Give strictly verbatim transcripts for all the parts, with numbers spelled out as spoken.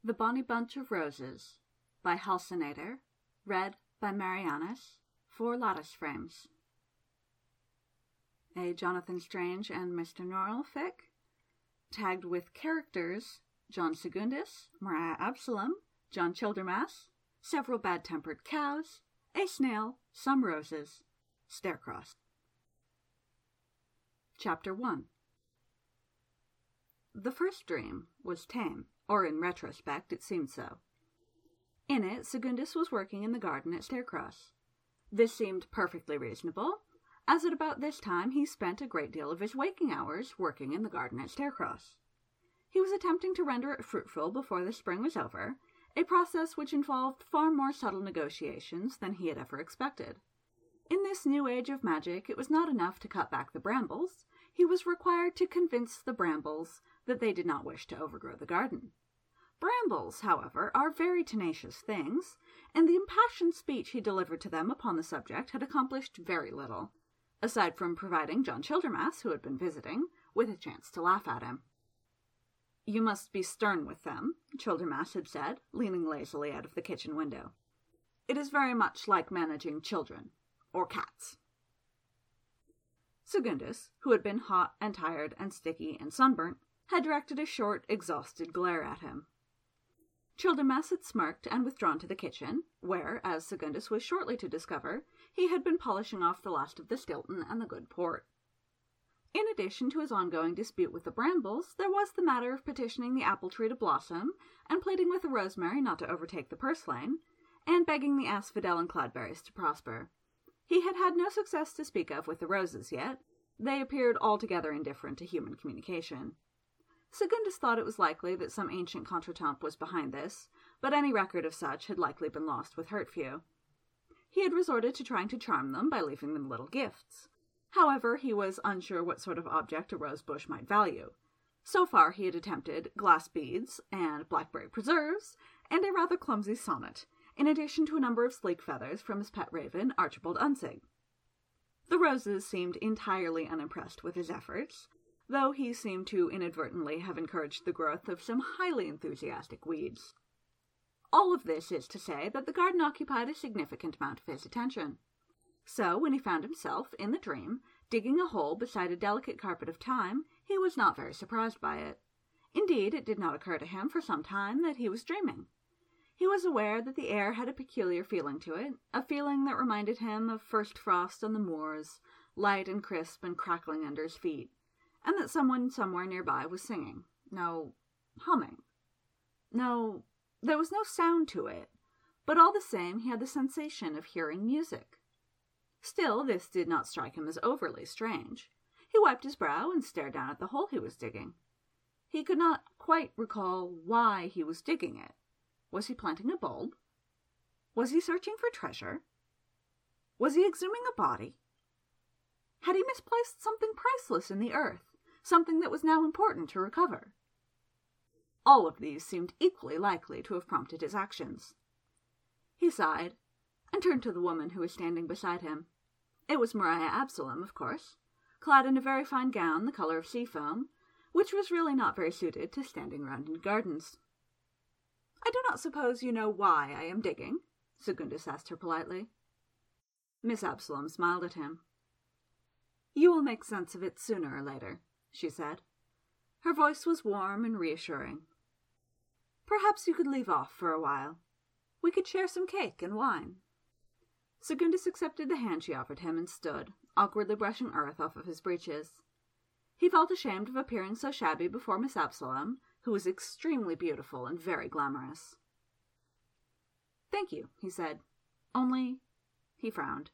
The Bonny Bunch of Roses by Halcinator, read by Marianus, for lattice frames. A Jonathan Strange and Mister Norrell fic, tagged with characters John Segundus, Mariah Absalom, John Childermas, several bad-tempered cows, a snail, some roses, Staircross. Chapter one. The first dream was tame, or in retrospect it seemed so. In it, Segundus was working in the garden at Staircross. This seemed perfectly reasonable, as at about this time he spent a great deal of his waking hours working in the garden at Staircross. He was attempting to render it fruitful before the spring was over, a process which involved far more subtle negotiations than he had ever expected. In this new age of magic, it was not enough to cut back the brambles. He was required to convince the brambles that they did not wish to overgrow the garden. Brambles, however, are very tenacious things, and the impassioned speech he delivered to them upon the subject had accomplished very little, aside from providing John Childermas, who had been visiting, with a chance to laugh at him. "You must be stern with them," Childermas had said, leaning lazily out of the kitchen window. "It is very much like managing children, or cats." Segundus, who had been hot and tired and sticky and sunburnt, had directed a short, exhausted glare at him. Childermas had smirked and withdrawn to the kitchen, where, as Segundus was shortly to discover, he had been polishing off the last of the Stilton and the good port. In addition to his ongoing dispute with the brambles, there was the matter of petitioning the apple tree to blossom, and pleading with the rosemary not to overtake the purslain, and begging the asphodel and cloudberries to prosper. He had had no success to speak of with the roses yet. They appeared altogether indifferent to human communication. Segundus thought it was likely that some ancient contretemps was behind this, but any record of such had likely been lost with Hurtfew. He had resorted to trying to charm them by leaving them little gifts. However, he was unsure what sort of object a rosebush might value. So far he had attempted glass beads, and blackberry preserves, and a rather clumsy sonnet, in addition to a number of sleek feathers from his pet raven, Archibald Unsig. The roses seemed entirely unimpressed with his efforts, though he seemed to inadvertently have encouraged the growth of some highly enthusiastic weeds. All of this is to say that the garden occupied a significant amount of his attention. So, when he found himself, in the dream, digging a hole beside a delicate carpet of thyme, he was not very surprised by it. Indeed, it did not occur to him for some time that he was dreaming. He was aware that the air had a peculiar feeling to it, a feeling that reminded him of first frost on the moors, light and crisp and crackling under his feet, and that someone somewhere nearby was singing. No, humming. No, there was no sound to it, but all the same he had the sensation of hearing music. Still, this did not strike him as overly strange. He wiped his brow and stared down at the hole he was digging. He could not quite recall why he was digging it. Was he planting a bulb? Was he searching for treasure? Was he exhuming a body? Had he misplaced something priceless in the earth, something that was now important to recover? All of these seemed equally likely to have prompted his actions. He sighed, and turned to the woman who was standing beside him. It was Mariah Absalom, of course, clad in a very fine gown the colour of sea foam, which was really not very suited to standing round in gardens. "I do not suppose you know why I am digging?" Segundus asked her politely. Miss Absalom smiled at him. "You will make sense of it sooner or later," she said. Her voice was warm and reassuring. "Perhaps you could leave off for a while. We could share some cake and wine." Segundus accepted the hand she offered him and stood, awkwardly brushing earth off of his breeches. He felt ashamed of appearing so shabby before Miss Absalom, who was extremely beautiful and very glamorous. "Thank you," he said. "Only—" he frowned.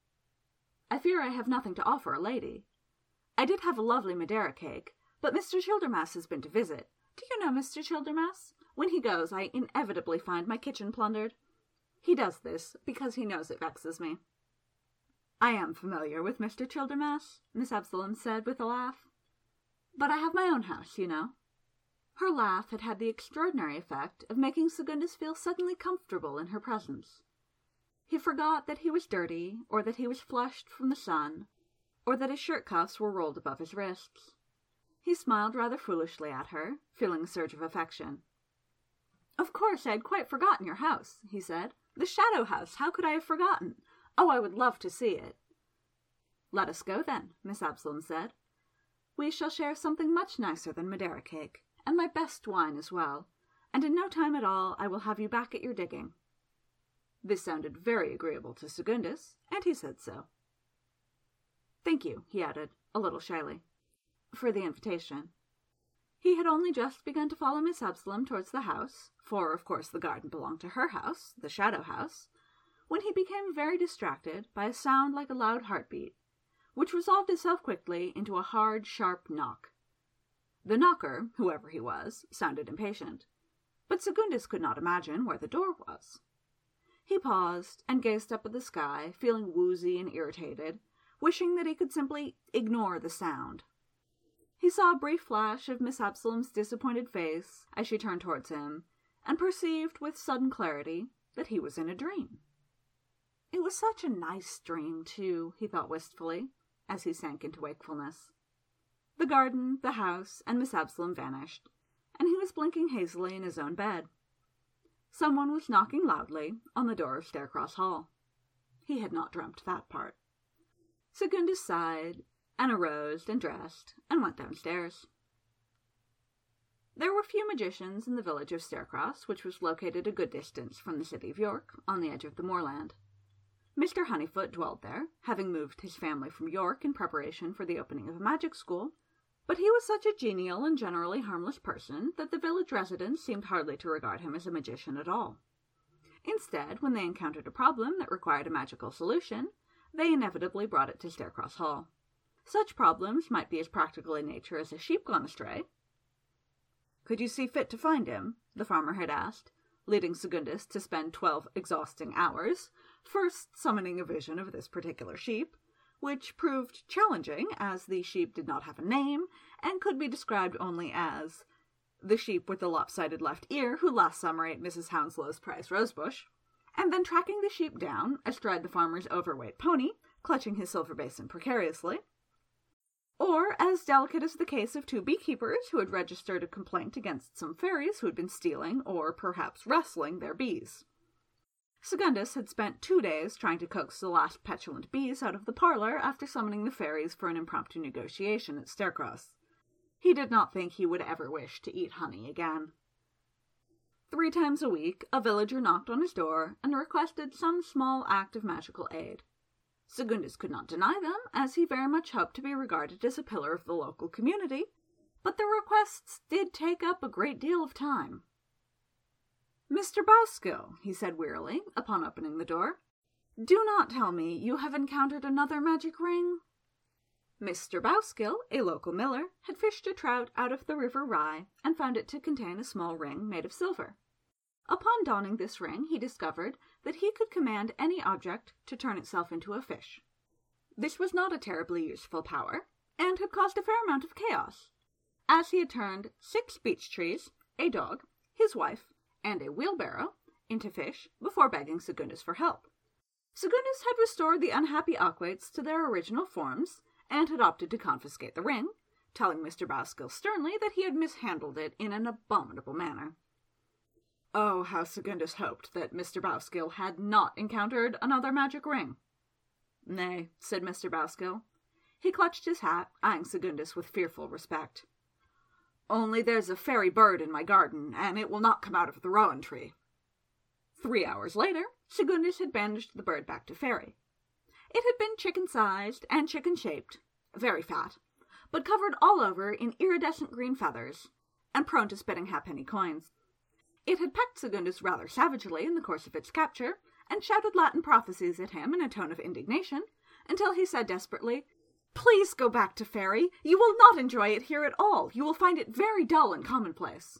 "I fear I have nothing to offer a lady. I did have a lovely Madeira cake, but Mister Childermas has been to visit. Do you know Mister Childermas? When he goes, I inevitably find my kitchen plundered. He does this because he knows it vexes me." "I am familiar with Mister Childermas," Miss Absalom said with a laugh. "But I have my own house, you know." Her laugh had had the extraordinary effect of making Segundus feel suddenly comfortable in her presence. He forgot that he was dirty, or that he was flushed from the sun, or that his shirt cuffs were rolled above his wrists. He smiled rather foolishly at her, feeling a surge of affection. "Of course, I had quite forgotten your house," he said. "The Shadow House, how could I have forgotten? Oh, I would love to see it." "Let us go, then," Miss Absalom said. "We shall share something much nicer than Madeira cake, and my best wine as well, and in no time at all I will have you back at your digging." This sounded very agreeable to Secundus, and he said so. "Thank you," he added, a little shyly, "for the invitation." He had only just begun to follow Miss Absalom towards the house, for of course the garden belonged to her house, the Shadow House, when he became very distracted by a sound like a loud heartbeat, which resolved itself quickly into a hard, sharp knock. The knocker, whoever he was, sounded impatient, but Secundus could not imagine where the door was. He paused and gazed up at the sky, feeling woozy and irritated, wishing that he could simply ignore the sound. He saw a brief flash of Miss Absalom's disappointed face as she turned towards him, and perceived with sudden clarity that he was in a dream. It was such a nice dream, too, he thought wistfully, as he sank into wakefulness. The garden, the house, and Miss Absalom vanished, and he was blinking hazily in his own bed. Someone was knocking loudly on the door of Staircross Hall. He had not dreamt that part. Secundus sighed, and arose and dressed, and went downstairs. There were few magicians in the village of Staircross, which was located a good distance from the city of York, on the edge of the moorland. Mister Honeyfoot dwelled there, having moved his family from York in preparation for the opening of a magic school, but he was such a genial and generally harmless person that the village residents seemed hardly to regard him as a magician at all. Instead, when they encountered a problem that required a magical solution, they inevitably brought it to Staircross Hall. Such problems might be as practical in nature as a sheep gone astray. "Could you see fit to find him?" the farmer had asked, leading Secundus to spend twelve exhausting hours, first summoning a vision of this particular sheep, which proved challenging, as the sheep did not have a name, and could be described only as the sheep with the lopsided left ear who last summer ate Missus Hounslow's prize rosebush, and then tracking the sheep down astride the farmer's overweight pony, clutching his silver basin precariously. Or as delicate as the case of two beekeepers who had registered a complaint against some fairies who had been stealing, or perhaps wrestling, their bees. Secundus had spent two days trying to coax the last petulant bees out of the parlor after summoning the fairies for an impromptu negotiation at Staircross. He did not think he would ever wish to eat honey again. Three times a week, a villager knocked on his door and requested some small act of magical aid. Secundus could not deny them, as he very much hoped to be regarded as a pillar of the local community, but the requests did take up a great deal of time. "Mister Bowskill," he said wearily, upon opening the door, "do not tell me you have encountered another magic ring?" Mister Bowskill, a local miller, had fished a trout out of the River Rye, and found it to contain a small ring made of silver. Upon donning this ring, he discovered that he could command any object to turn itself into a fish. This was not a terribly useful power, and had caused a fair amount of chaos, as he had turned six beech trees, a dog, his wife, and a wheelbarrow into fish before begging Secundus for help. Secundus had restored the unhappy Aquates to their original forms, and had opted to confiscate the ring, telling Mister Bowskill sternly that he had mishandled it in an abominable manner. Oh, how Secundus hoped that Mister Bowskill had not encountered another magic ring. "Nay," said Mister Bowskill. He clutched his hat, eyeing Secundus with fearful respect. "Only there's a fairy bird in my garden, and it will not come out of the rowan tree." Three hours later, Secundus had banished the bird back to Fairy. It had been chicken-sized and chicken-shaped, very fat, but covered all over in iridescent green feathers, and prone to spitting halfpenny coins. It had pecked Secundus rather savagely in the course of its capture, and shouted Latin prophecies at him in a tone of indignation, until he said desperately, "Please go back to Fairy. You will not enjoy it here at all. You will find it very dull and commonplace."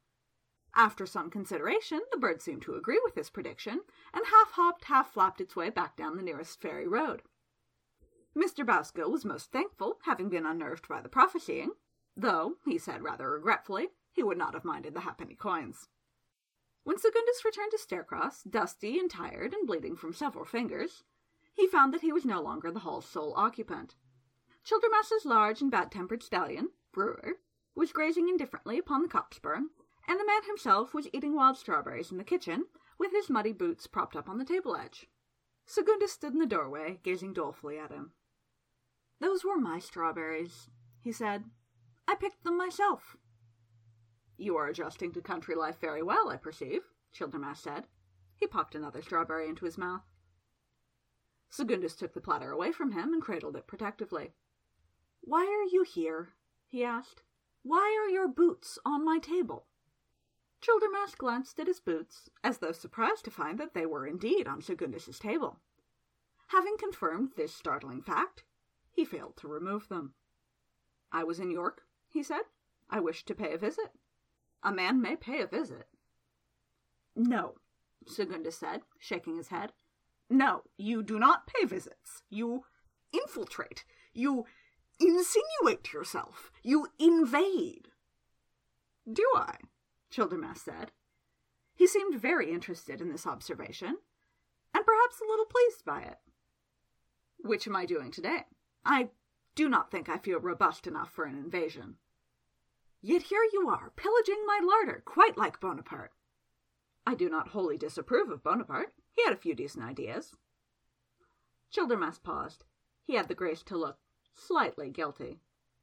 After some consideration, the bird seemed to agree with this prediction, and half-hopped, half-flapped its way back down the nearest Fairy road. Mister Bowskill was most thankful, having been unnerved by the prophesying, though, he said rather regretfully, he would not have minded the halfpenny coins. When Secundus returned to Staircross, dusty and tired and bleeding from several fingers, he found that he was no longer the hall's sole occupant. Childermass's large and bad-tempered stallion, Brewer, was grazing indifferently upon the coxburn, and the man himself was eating wild strawberries in the kitchen, with his muddy boots propped up on the table edge. Segundus stood in the doorway, gazing dolefully at him. "Those were my strawberries," he said. "I picked them myself." "You are adjusting to country life very well, I perceive," Childermas said. He popped another strawberry into his mouth. Segundus took the platter away from him and cradled it protectively. "Why are you here?" he asked. "Why are your boots on my table?" Childermas glanced at his boots, as though surprised to find that they were indeed on Segundus's table. Having confirmed this startling fact, he failed to remove them. "I was in York," he said. "I wished to pay a visit. A man may pay a visit." "No," Segundus said, shaking his head. "No, you do not pay visits. You infiltrate. You insinuate yourself. You invade." "Do I?" Childermas said. He seemed very interested in this observation, and perhaps a little pleased by it. "Which am I doing today? I do not think I feel robust enough for an invasion." "Yet here you are, pillaging my larder, quite like Bonaparte." "I do not wholly disapprove of Bonaparte. He had a few decent ideas." Childermas paused. He had the grace to look slightly guilty.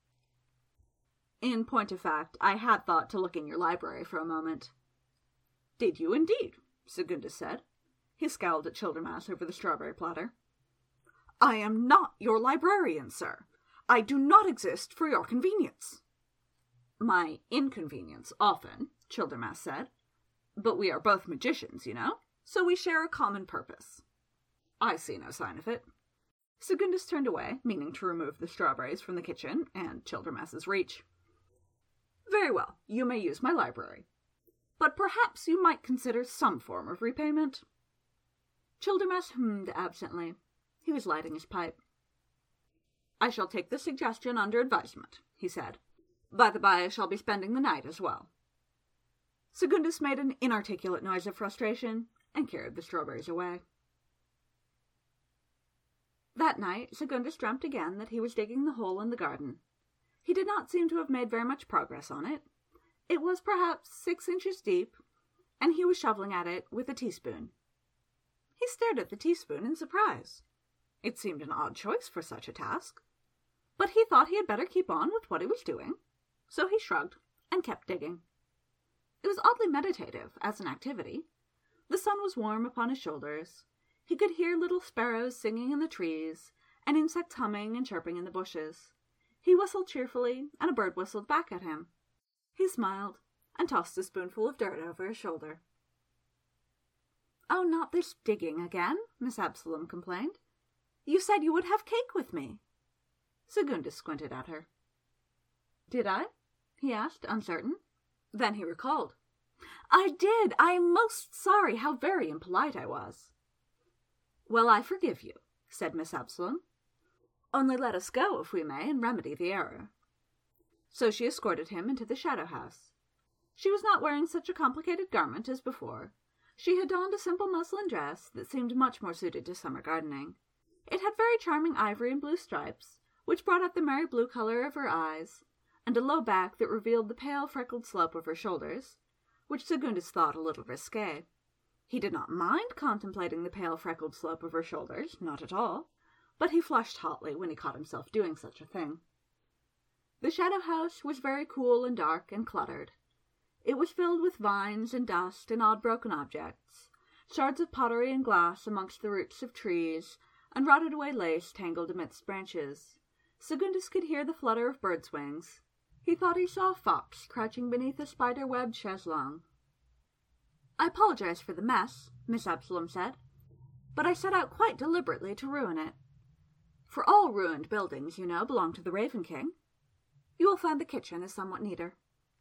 "In point of fact, I had thought to look in your library for a moment." "Did you indeed?" Segundus said. He scowled at Childermas over the strawberry platter. "I am not your librarian, sir. I do not exist for your convenience." "My inconvenience, often," Childermas said. "But we are both magicians, you know, so we share a common purpose." "I see no sign of it." Segundus turned away, meaning to remove the strawberries from the kitchen and Childermas's reach. "Very well, you may use my library. But perhaps you might consider some form of repayment." Childermas hummed absently. He was lighting his pipe. "I shall take the suggestion under advisement," he said. "By the by, I shall be spending the night as well." Segundus made an inarticulate noise of frustration and carried the strawberries away. That night, Segundus dreamt again that he was digging the hole in the garden. He did not seem to have made very much progress on it. It was perhaps six inches deep, and he was shoveling at it with a teaspoon. He stared at the teaspoon in surprise. It seemed an odd choice for such a task. But he thought he had better keep on with what he was doing, so he shrugged and kept digging. It was oddly meditative as an activity. The sun was warm upon his shoulders. He could hear little sparrows singing in the trees, and insects humming and chirping in the bushes. He whistled cheerfully, and a bird whistled back at him. He smiled, and tossed a spoonful of dirt over his shoulder. "Oh, not this digging again," Miss Absolom complained. "You said you would have cake with me." Segundus squinted at her. "Did I?" he asked, uncertain. Then he recalled. "I did. I am most sorry. How very impolite I was." "Well, I forgive you," said Miss Absolom. "Only let us go, if we may, and remedy the error." So she escorted him into the shadow house. She was not wearing such a complicated garment as before. She had donned a simple muslin dress that seemed much more suited to summer gardening. It had very charming ivory and blue stripes, which brought out the merry blue color of her eyes, and a low back that revealed the pale freckled slope of her shoulders, which Segundus thought a little risque. He did not mind contemplating the pale freckled slope of her shoulders, not at all, but he flushed hotly when he caught himself doing such a thing. The shadow house was very cool and dark and cluttered. It was filled with vines and dust and odd broken objects, shards of pottery and glass amongst the roots of trees, and rotted-away lace tangled amidst branches. Segundus could hear the flutter of birds' wings. He thought he saw a fox crouching beneath a spider-webbed chaise-longue. "I apologize for the mess," Miss Absolom said, "but I set out quite deliberately to ruin it. For all ruined buildings, you know, belong to the Raven King. You will find the kitchen is somewhat neater."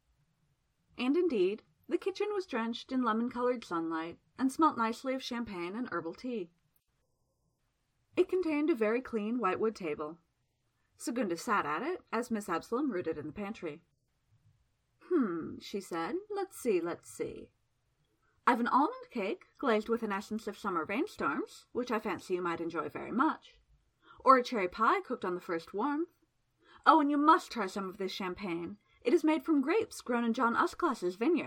And indeed, the kitchen was drenched in lemon-colored sunlight, and smelt nicely of champagne and herbal tea. It contained a very clean whitewood table. Segundus sat at it, as Miss Absolom rooted in the pantry. "Hmm," she said. "Let's see, let's see. I've an almond cake, glazed with an essence of summer rainstorms, which I fancy you might enjoy very much. Or a cherry pie cooked on the first warmth. Oh, and you must try some of this champagne. It is made from grapes grown in John Usclass's vineyard.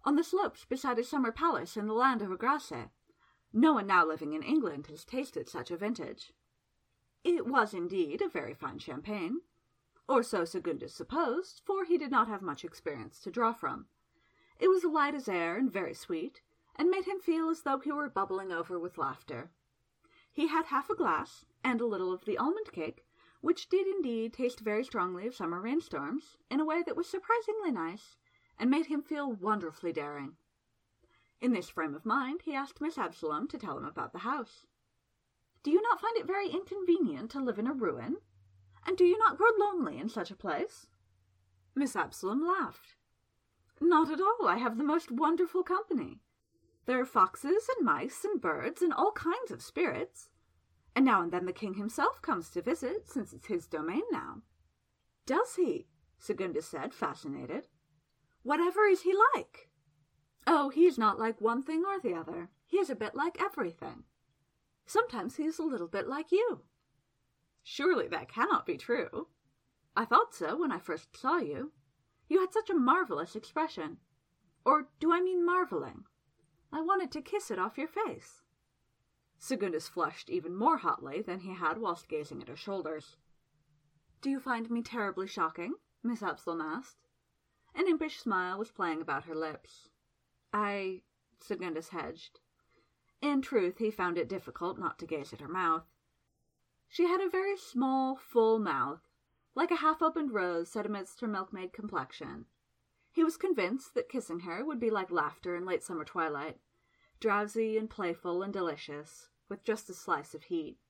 on the slopes beside a summer palace in the land of Agrace. No one now living in England has tasted such a vintage. It was indeed a very fine champagne, or so Segundus supposed, for he did not have much experience to draw from. It was light as air and very sweet, and made him feel as though he were bubbling over with laughter. He had half a glass, and a little of the almond cake, which did indeed taste very strongly of summer rainstorms, in a way that was surprisingly nice, and made him feel wonderfully daring. In this frame of mind, he asked Miss Absolom to tell him about the house. "Do you not find it very inconvenient to live in a ruin? And do you not grow lonely in such a place?" Miss Absolom laughed. "Not at all. I have the most wonderful company. There are foxes and mice and birds and all kinds of spirits. And now and then the king himself comes to visit, since it's his domain now." "Does he?" Segundus said, fascinated. "Whatever is he like?" "Oh, he is not like one thing or the other. He is a bit like everything. Sometimes he is a little bit like you." "Surely that cannot be true." "I thought so when I first saw you. You had such a marvelous expression. Or do I mean marveling? I wanted to kiss it off your face." Segundus flushed even more hotly than he had whilst gazing at her shoulders. "Do you find me terribly shocking?" Miss Absolom asked. An impish smile was playing about her lips. I... Segundus hedged. In truth, he found it difficult not to gaze at her mouth. She had a very small, full mouth, like a half-opened rose set amidst her milkmaid complexion. He was convinced that kissing her would be like laughter in late summer twilight, drowsy and playful and delicious, with just a slice of heat.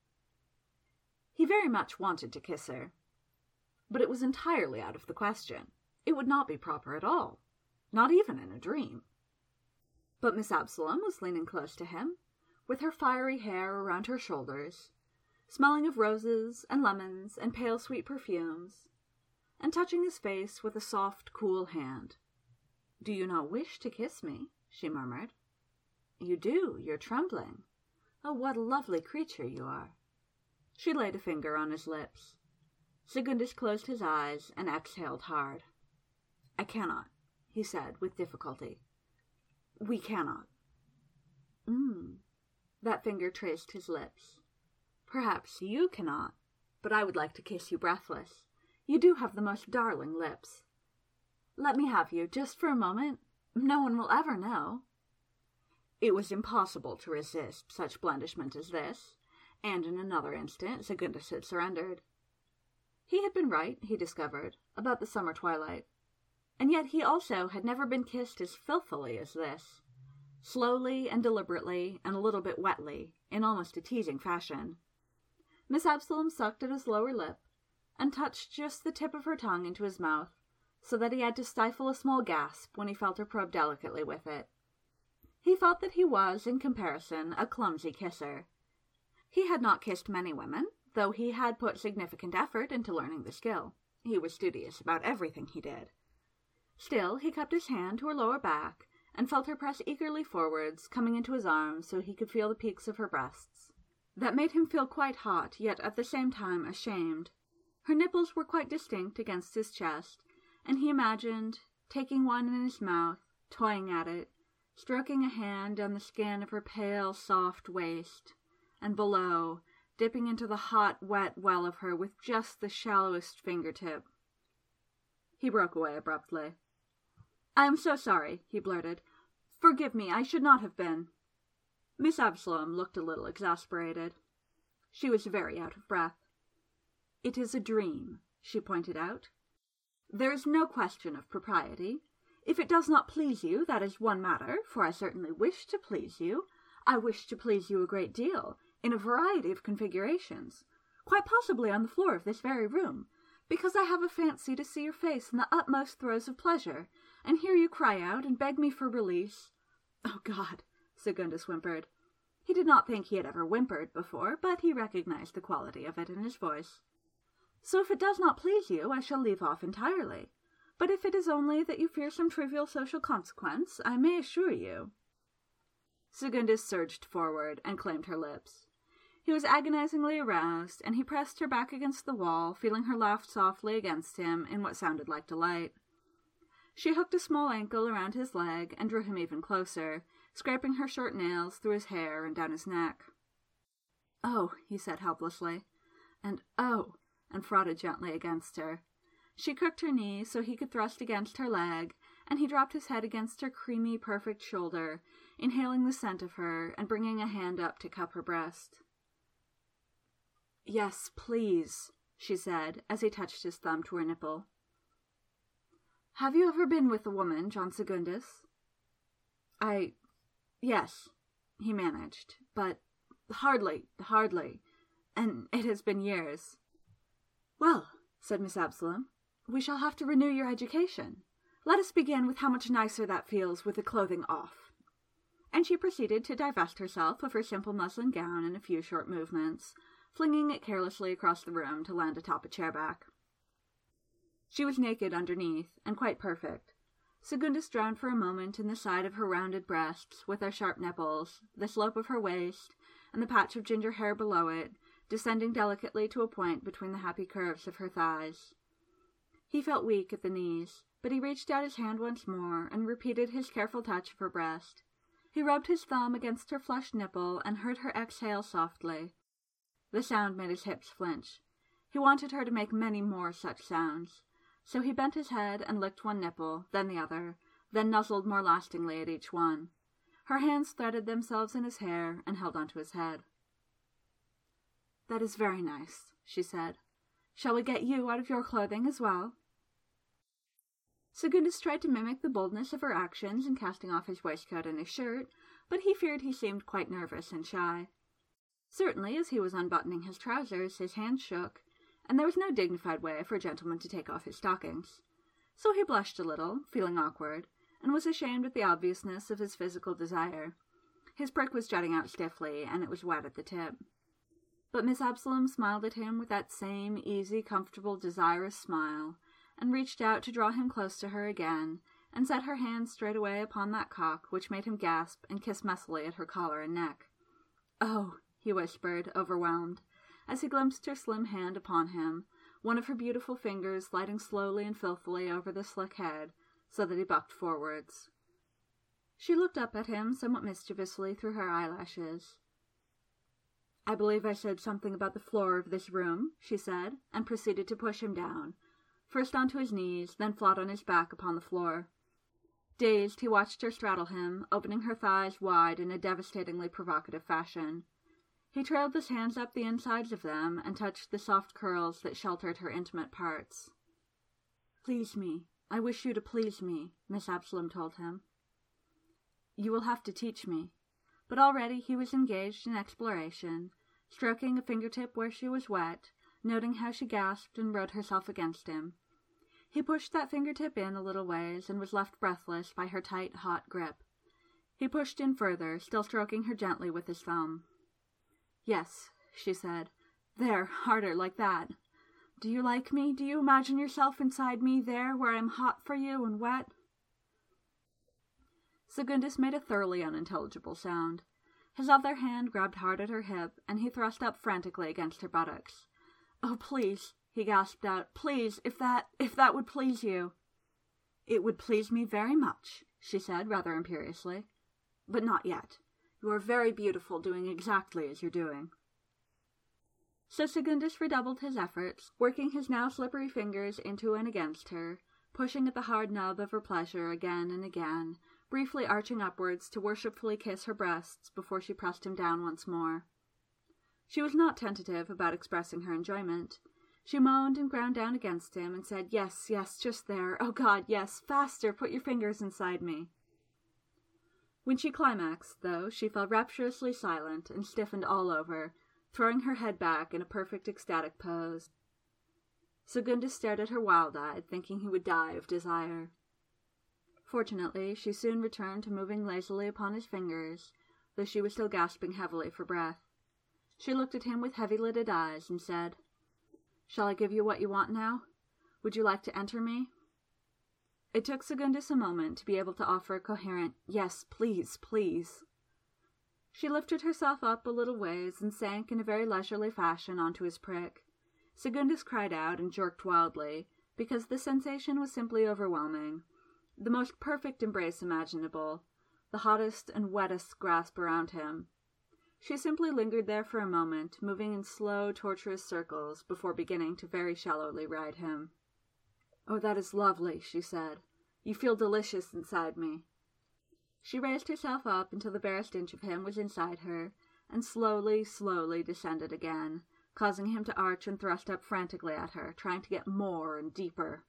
He very much wanted to kiss her, but it was entirely out of the question. It would not be proper at all, not even in a dream. But Miss Absolom was leaning close to him, with her fiery hair around her shoulders, smelling of roses and lemons and pale sweet perfumes, and touching his face with a soft, cool hand. "Do you not wish to kiss me?" she murmured. "You do. You're trembling. Oh, what a lovely creature you are." She laid a finger on his lips. Segundus closed his eyes and exhaled hard. "I cannot," he said with difficulty. "We cannot." Mm. That finger traced his lips. "Perhaps you cannot, but I would like to kiss you breathless. You do have the most darling lips. Let me have you, just for a moment. No one will ever know." It was impossible to resist such blandishment as this, and in another instant Segundus had surrendered. He had been right, he discovered, about the summer twilight, and yet he also had never been kissed as filthily as this, slowly and deliberately and a little bit wetly, in almost a teasing fashion. Miss Absolom sucked at his lower lip, and touched just the tip of her tongue into his mouth, so that he had to stifle a small gasp when he felt her probe delicately with it. He felt that he was, in comparison, a clumsy kisser. He had not kissed many women, though he had put significant effort into learning the skill. He was studious about everything he did. Still, he kept his hand to her lower back, and felt her press eagerly forwards, coming into his arms so he could feel the peaks of her breasts. That made him feel quite hot, yet at the same time ashamed. Her nipples were quite distinct against his chest, and he imagined, taking one in his mouth, toying at it, stroking a hand down the skin of her pale, soft waist, and below, dipping into the hot, wet well of her with just the shallowest fingertip. He broke away abruptly. "I am so sorry," he blurted. "Forgive me, I should not have been." Miss Absolom looked a little exasperated. She was very out of breath. "It is a dream," she pointed out. "There is no question of propriety. If it does not please you, that is one matter, for I certainly wish to please you. I wish to please you a great deal, in a variety of configurations, quite possibly on the floor of this very room, because I have a fancy to see your face in the utmost throes of pleasure, and hear you cry out and beg me for release." "Oh, God!" Segundus whimpered. He did not think he had ever whimpered before, but he recognized the quality of it in his voice. "So if it does not please you, I shall leave off entirely. But if it is only that you fear some trivial social consequence, I may assure you—" Segundus surged forward and claimed her lips. He was agonizingly aroused, and he pressed her back against the wall, feeling her laugh softly against him in what sounded like delight. She hooked a small ankle around his leg and drew him even closer, scraping her short nails through his hair and down his neck. "Oh," he said helplessly, and "oh," and frotted gently against her. She crooked her knee so he could thrust against her leg, and he dropped his head against her creamy, perfect shoulder, inhaling the scent of her and bringing a hand up to cup her breast. "Yes, please," she said, as he touched his thumb to her nipple. "Have you ever been with a woman, John Secundus?" I... yes, he managed, but hardly, hardly, and it has been years." "Well," said Miss Absalom, "we shall have to renew your education. Let us begin with how much nicer that feels with the clothing off." And she proceeded to divest herself of her simple muslin gown in a few short movements, flinging it carelessly across the room to land atop a chair-back. She was naked underneath, and quite perfect. Secundus drowned for a moment in the side of her rounded breasts, with their sharp nipples, the slope of her waist, and the patch of ginger hair below it, descending delicately to a point between the happy curves of her thighs. He felt weak at the knees, but he reached out his hand once more and repeated his careful touch of her breast. He rubbed his thumb against her flushed nipple and heard her exhale softly. The sound made his hips flinch. He wanted her to make many more such sounds. So he bent his head and licked one nipple, then the other, then nuzzled more lastingly at each one. Her hands threaded themselves in his hair and held onto his head. "That is very nice," she said. "Shall we get you out of your clothing as well?" Secundus tried to mimic the boldness of her actions in casting off his waistcoat and his shirt, but he feared he seemed quite nervous and shy. Certainly, as he was unbuttoning his trousers, his hands shook, and there was no dignified way for a gentleman to take off his stockings. So he blushed a little, feeling awkward, and was ashamed at the obviousness of his physical desire. His prick was jutting out stiffly, and it was wet at the tip. But Miss Absalom smiled at him with that same easy, comfortable, desirous smile, and reached out to draw him close to her again, and set her hand straightway upon that cock, which made him gasp and kiss messily at her collar and neck. "Oh," he whispered, overwhelmed, as he glimpsed her slim hand upon him, one of her beautiful fingers sliding slowly and filthily over the slick head, so that he bucked forwards. She looked up at him somewhat mischievously through her eyelashes. "I believe I said something about the floor of this room," she said, and proceeded to push him down, first onto his knees, then flat on his back upon the floor. Dazed, he watched her straddle him, opening her thighs wide in a devastatingly provocative fashion. He trailed his hands up the insides of them and touched the soft curls that sheltered her intimate parts. "Please me. I wish you to please me," Miss Absalom told him. "You will have to teach me." But already he was engaged in exploration, stroking a fingertip where she was wet, noting how she gasped and rode herself against him. He pushed that fingertip in a little ways and was left breathless by her tight, hot grip. He pushed in further, still stroking her gently with his thumb. "Yes," she said. "There, harder, like that. Do you like me? Do you imagine yourself inside me, there, where I'm hot for you and wet?" Secundus made a thoroughly unintelligible sound. His other hand grabbed hard at her hip, and he thrust up frantically against her buttocks. "Oh, please," he gasped out. "Please, if that, if that would please you." "It would please me very much," she said, rather imperiously. "But not yet. You are very beautiful doing exactly as you're doing." So Secundus redoubled his efforts, working his now slippery fingers into and against her, pushing at the hard nub of her pleasure again and again, briefly arching upwards to worshipfully kiss her breasts before she pressed him down once more. She was not tentative about expressing her enjoyment. She moaned and ground down against him and said, "Yes, yes, just there. Oh, God, yes, faster, put your fingers inside me." When she climaxed, though, she fell rapturously silent and stiffened all over, throwing her head back in a perfect ecstatic pose. Secundus stared at her wild-eyed, thinking he would die of desire. Fortunately, she soon returned to moving lazily upon his fingers, though she was still gasping heavily for breath. She looked at him with heavy-lidded eyes and said, "Shall I give you what you want now? Would you like to enter me?" It took Secundus a moment to be able to offer a coherent, "Yes, please, please." She lifted herself up a little ways and sank in a very leisurely fashion onto his prick. Secundus cried out and jerked wildly, because the sensation was simply overwhelming. the most perfect embrace imaginable, the hottest and wettest grasp around him. She simply lingered there for a moment, moving in slow, tortuous circles before beginning to very shallowly ride him. "Oh, that is lovely," she said. "You feel delicious inside me." She raised herself up until the barest inch of him was inside her, and slowly, slowly descended again, causing him to arch and thrust up frantically at her, trying to get more and deeper.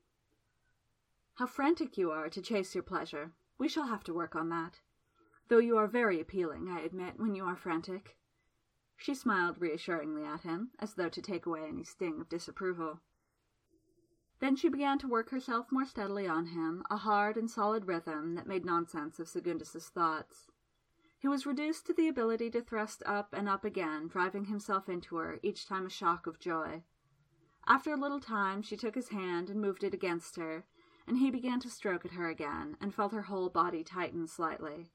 "How frantic you are to chase your pleasure. We shall have to work on that. Though you are very appealing, I admit, when you are frantic." She smiled reassuringly at him, as though to take away any sting of disapproval. Then she began to work herself more steadily on him, a hard and solid rhythm that made nonsense of Segundus's thoughts. He was reduced to the ability to thrust up and up again, driving himself into her, each time a shock of joy. After a little time she took his hand and moved it against her, and he began to stroke at her again, and felt her whole body tighten slightly.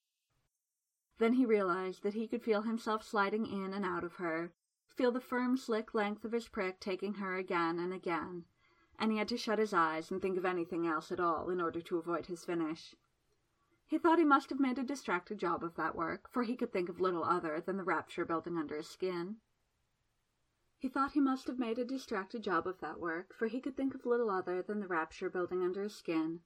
Then he realized that he could feel himself sliding in and out of her, feel the firm, slick length of his prick taking her again and again, and he had to shut his eyes and think of anything else at all in order to avoid his finish. He thought he must have made a distracted job of that work, for he could think of little other than the rapture building under his skin. He thought he must have made a distracted job of that work, for he could think of little other than the rapture building under his skin.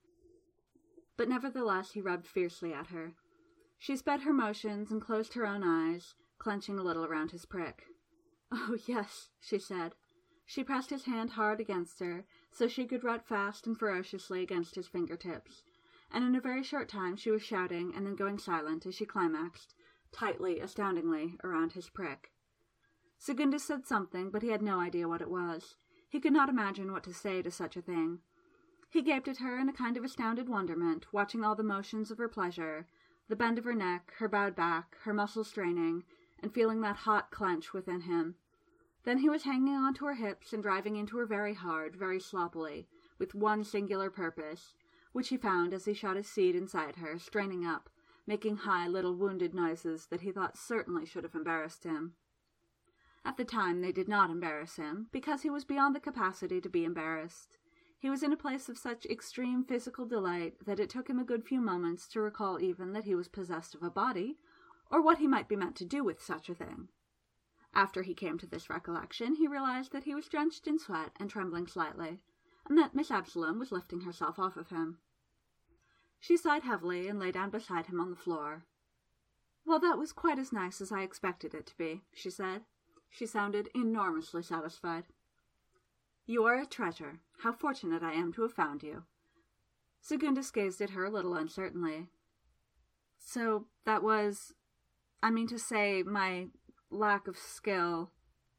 But nevertheless he rubbed fiercely at her. She sped her motions and closed her own eyes, clenching a little around his prick. "Oh, yes," she said. She pressed his hand hard against her, so she could rut fast and ferociously against his fingertips, and in a very short time she was shouting and then going silent as she climaxed, tightly, astoundingly, around his prick. Segundus said something, but he had no idea what it was. He could not imagine what to say to such a thing. He gaped at her in a kind of astounded wonderment, watching all the motions of her pleasure, the bend of her neck, her bowed back, her muscles straining, and feeling that hot clench within him. Then he was hanging on to her hips and driving into her very hard, very sloppily, with one singular purpose, which he found as he shot his seed inside her, straining up, making high little wounded noises that he thought certainly should have embarrassed him. At the time they did not embarrass him, because he was beyond the capacity to be embarrassed. He was in a place of such extreme physical delight that it took him a good few moments to recall even that he was possessed of a body, or what he might be meant to do with such a thing. After he came to this recollection, he realized that he was drenched in sweat and trembling slightly, and that Miss Absalom was lifting herself off of him. She sighed heavily and lay down beside him on the floor. "Well, that was quite as nice as I expected it to be," she said. She sounded enormously satisfied. "You are a treasure. How fortunate I am to have found you." Segundus gazed at her a little uncertainly. "So that was, I mean to say, my lack of skill."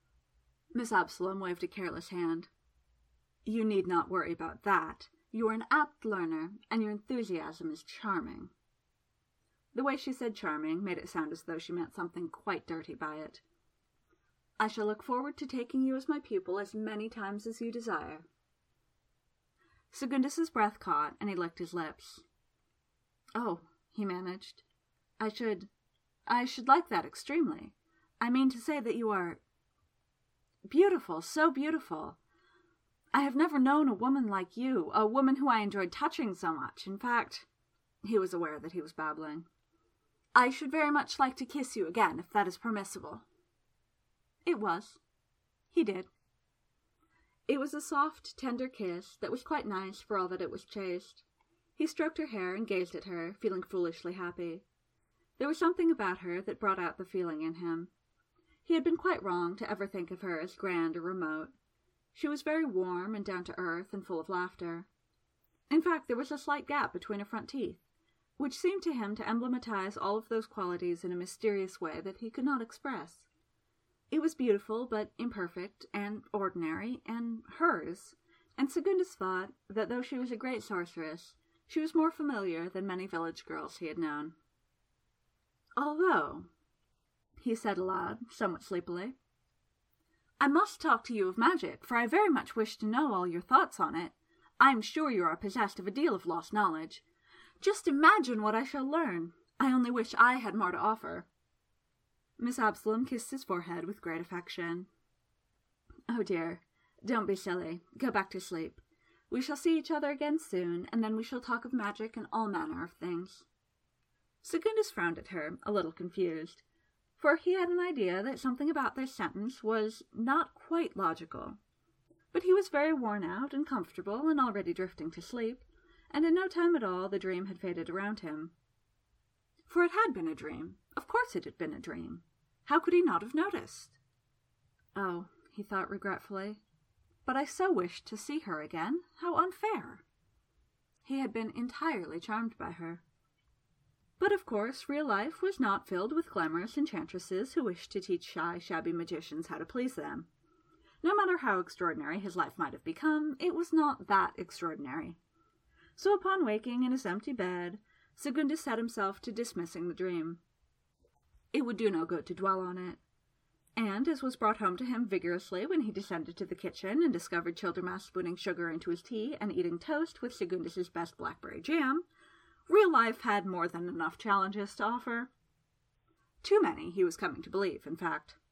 Miss Absalom waved a careless hand. "You need not worry about that. You are an apt learner, and your enthusiasm is charming." The way she said charming made it sound as though she meant something quite dirty by it. "I shall look forward to taking you as my pupil as many times as you desire." Segundus's breath caught, and he licked his lips. "Oh," he managed, I should... I should like that extremely. I mean to say that you are... beautiful, so beautiful. I have never known a woman like you, a woman who I enjoyed touching so much. In fact," he was aware that he was babbling, "I should very much like to kiss you again, if that is permissible." It was. He did. It was a soft, tender kiss that was quite nice for all that it was chaste. He stroked her hair and gazed at her, feeling foolishly happy. There was something about her that brought out the feeling in him. He had been quite wrong to ever think of her as grand or remote. She was very warm and down-to-earth and full of laughter. In fact, there was a slight gap between her front teeth, which seemed to him to emblematize all of those qualities in a mysterious way that he could not express. It was beautiful, but imperfect, and ordinary, and hers, and Segundus thought that though she was a great sorceress, she was more familiar than many village girls he had known. "Although," he said aloud, somewhat sleepily, "I must talk to you of magic, for I very much wish to know all your thoughts on it. I am sure you are possessed of a deal of lost knowledge. Just imagine what I shall learn. I only wish I had more to offer." Miss Absalom kissed his forehead with great affection. "Oh dear, don't be silly. Go back to sleep. We shall see each other again soon, and then we shall talk of magic and all manner of things." Secundus frowned at her, a little confused, for he had an idea that something about this sentence was not quite logical. But he was very worn out and comfortable and already drifting to sleep, and in no time at all the dream had faded around him. For it had been a dream. Of course it had been a dream. How could he not have noticed? "Oh," he thought regretfully, "but I so wished to see her again. How unfair!" He had been entirely charmed by her. But of course real life was not filled with glamorous enchantresses who wished to teach shy, shabby magicians how to please them. No matter how extraordinary his life might have become, it was not that extraordinary. So upon waking in his empty bed, Secundus set himself to dismissing the dream. It would do no good to dwell on it. And, as was brought home to him vigorously when he descended to the kitchen and discovered Childermas spooning sugar into his tea and eating toast with Secundus's best blackberry jam, real life had more than enough challenges to offer. Too many, he was coming to believe, in fact.